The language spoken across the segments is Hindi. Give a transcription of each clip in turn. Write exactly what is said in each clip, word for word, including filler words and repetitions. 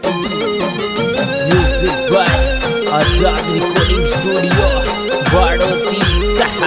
Music by Azad recording studio Baroti सहा।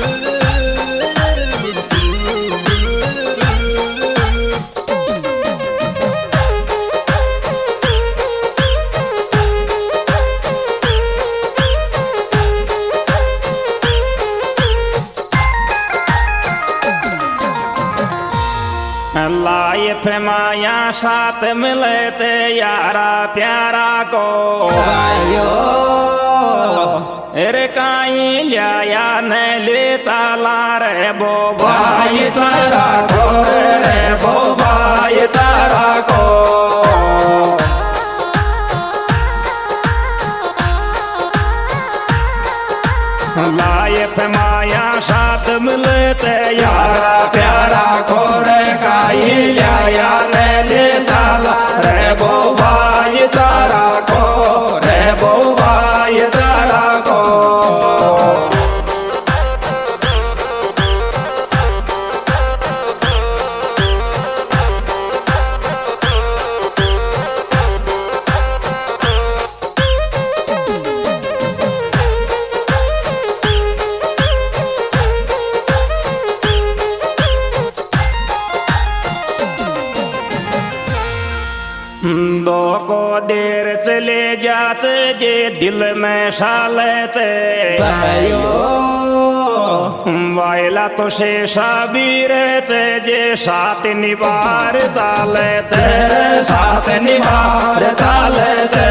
लाइफ माया साथ मिले थे यारा प्यारा को अरे काई लिया ने ले चला रे बो भाई तारा को रे बो भाई तारा को लाइफ माया साथ मिले थे यारा प्यारा को रे काई लिया ने ले चला रे बो भाई तारा को रे बो भाई तारा को। दो को देर चले जाते जे दिल में शालते वायला तो शेषा भी रहते जे साथ निबार चालते साथ निबार चालते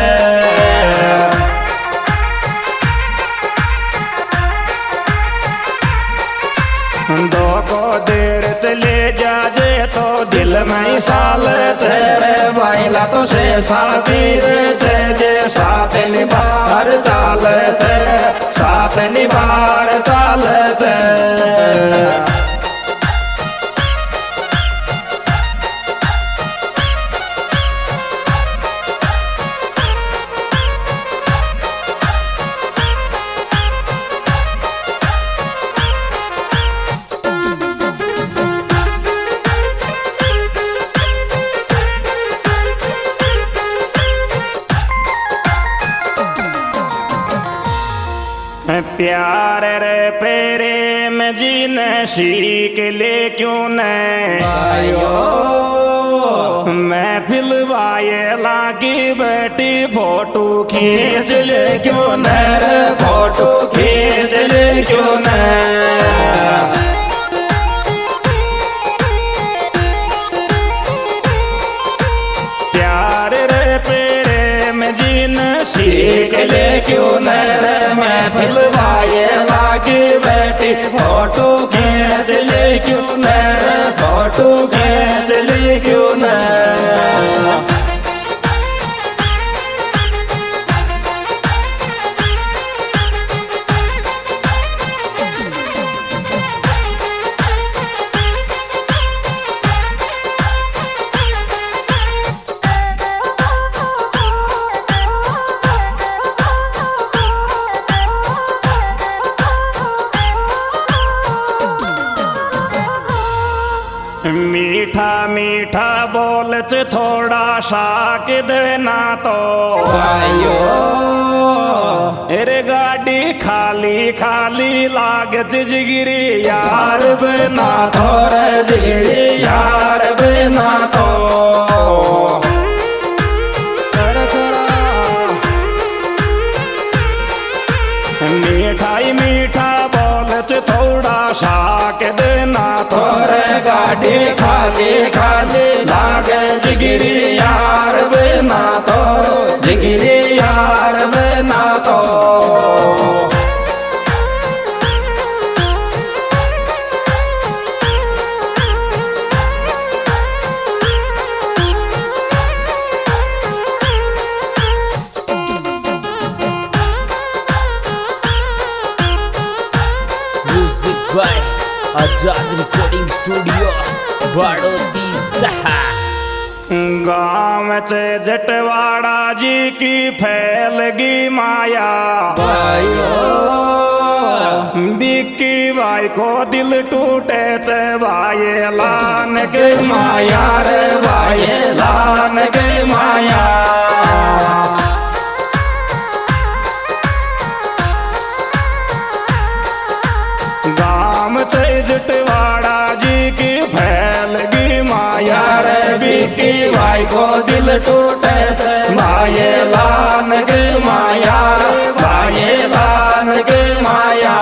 दो को देर चले जाजे तो दिल में साल तेरे वाइला तो से साबीर थे जे साथ निबार चालते साथ निबार चालते। प्यार रे प्रेम जीने सीख ले क्यों न मैं फिलवाए लागी बैठी फोटो खींच ले क्यों न रे फोटो खींच ले क्यों न। प्यार रे प्रेम जीन सीख ले क्यों न रे मैं फिलवाए लागी बैठी फोटो खींच ले क्यों न रे फोटो खींच ले क्यों न। मीठा मीठा बोल च थोड़ा शाक देना तो आयो अरे गाड़ी खाली खाली लाग जिगिरी यार बिना तो रे जिगिरी यार बिना तो। मीठाई मीठा बोल च थोड़ा शाक देना तोरे गाड़ी खाली खाली लागे जिगिरी यार बिना तोरो जिगिरी यार बिना तो। Music by Azad recording studio Baroti सहा। गाँव से जटवाड़ा जी की फैलगी माया बिक्की भाई को दिल टूटे से भाई लान के माया रे भाई लान के माया। भाई को दिल टूटे थे भाई लान के माया भाई लान के माया।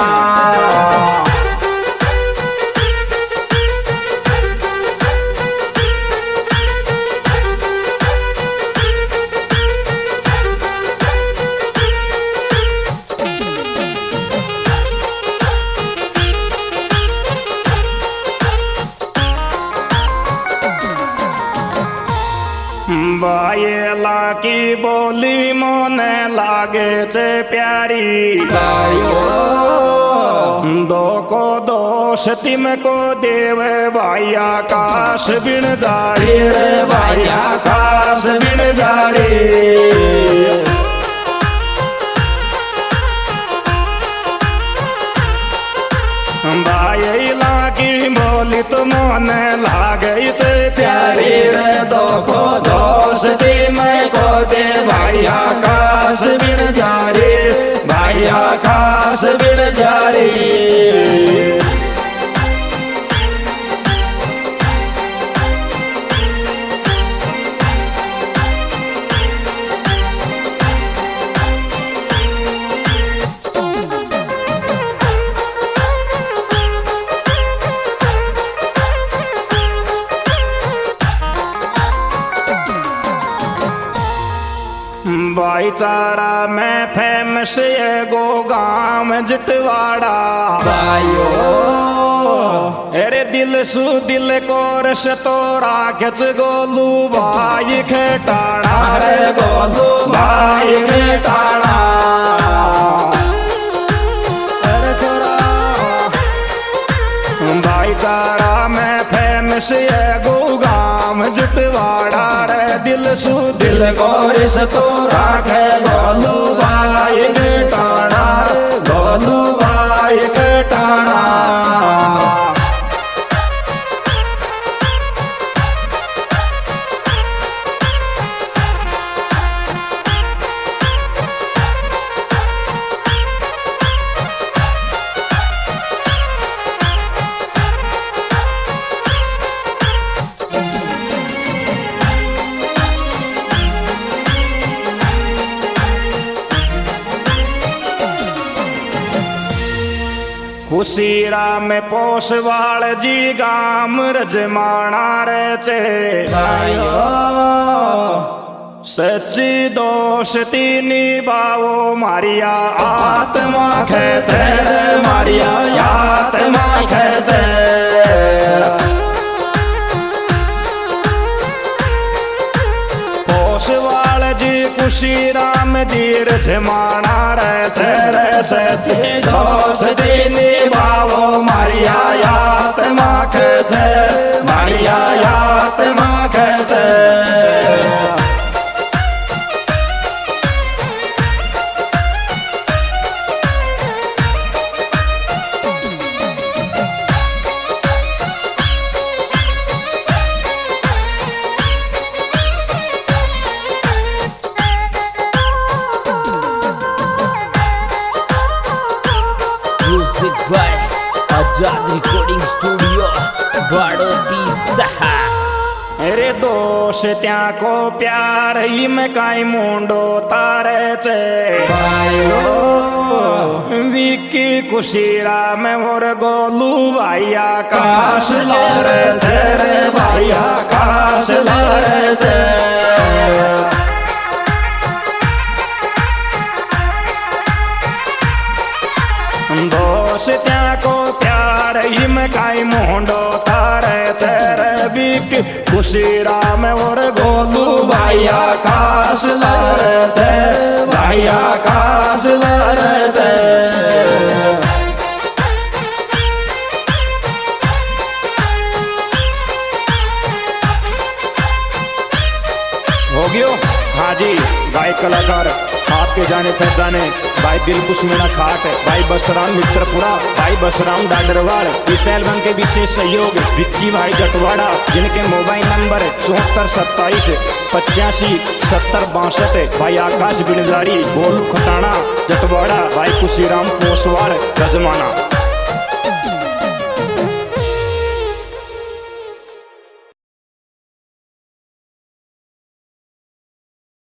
बायला की बोली मोने लागे चे प्यारी भाइयो दो को दोष तिम को देव भाई आकाश बिन जारी रे भाई आकाश बिन जारी। बायला की बोली तो मोने लागे चे प्यारी रे दो को दोष मैं को दे भाई आकाश बिन जारी भाई आकाश बिन जारी। भाईचारा में फेमस ये गो गाम जटवाड़ा भाइयो अरे दिल सु दिल को रस तो राखच गोलू भाई खेटाड़ा रे गोलू भाई खेटाड़ा। भाईचारा में फेमस ये गो गाम जटवाड़ा रे दिल सु दिल को रिस तो राखे गोलू भाई खेटाड़ा गोलू भाई खेटाड़ा। खुशीरा में पोसवाल जी गाम रजमाना रे चे भाइयो सच्ची दोस्ती निभाओ मारिया आत्मा खेते मारिया आत्मा खेते। पोसवाल जी खुशी राम जी रजमाना रहते रहते दोस्ती निभाओ मारिया आत्मा खेते मारिया आत्मा खेते। आजाद रिकॉर्डिंग स्टूडियो बाड़ोती सहा। अरे दोष त्या को प्यार ही में काई मुंडो तारे चे भाइयो विकी कुशीरा में और गोलू भाई आकाश लारे तेरे भाई आकाश लारे थे। दोष त्या को प्यार ही में काई मुंडो तारे तेरे बिक खुशी राम और गोलू भाई आकाश लारे थे भाई आकाश लारे थे। हो गयो हाँ जी गायक कलाकार आपके जाने पहचाने भाई दिलकुश मीणा खाट भाई बसराम मित्रपुरा भाई बसराम डाडरवाड़। इस एल्बम के विशेष सहयोग विक्की भाई जटवाड़ा जिनके मोबाइल नंबर चौहत्तर सत्ताईस पचासी सत्तर बासठ। भाई आकाश बिनजारी बोलू खटाना जटवाड़ा भाई खुशीराम पोसवाड़ रजमाना।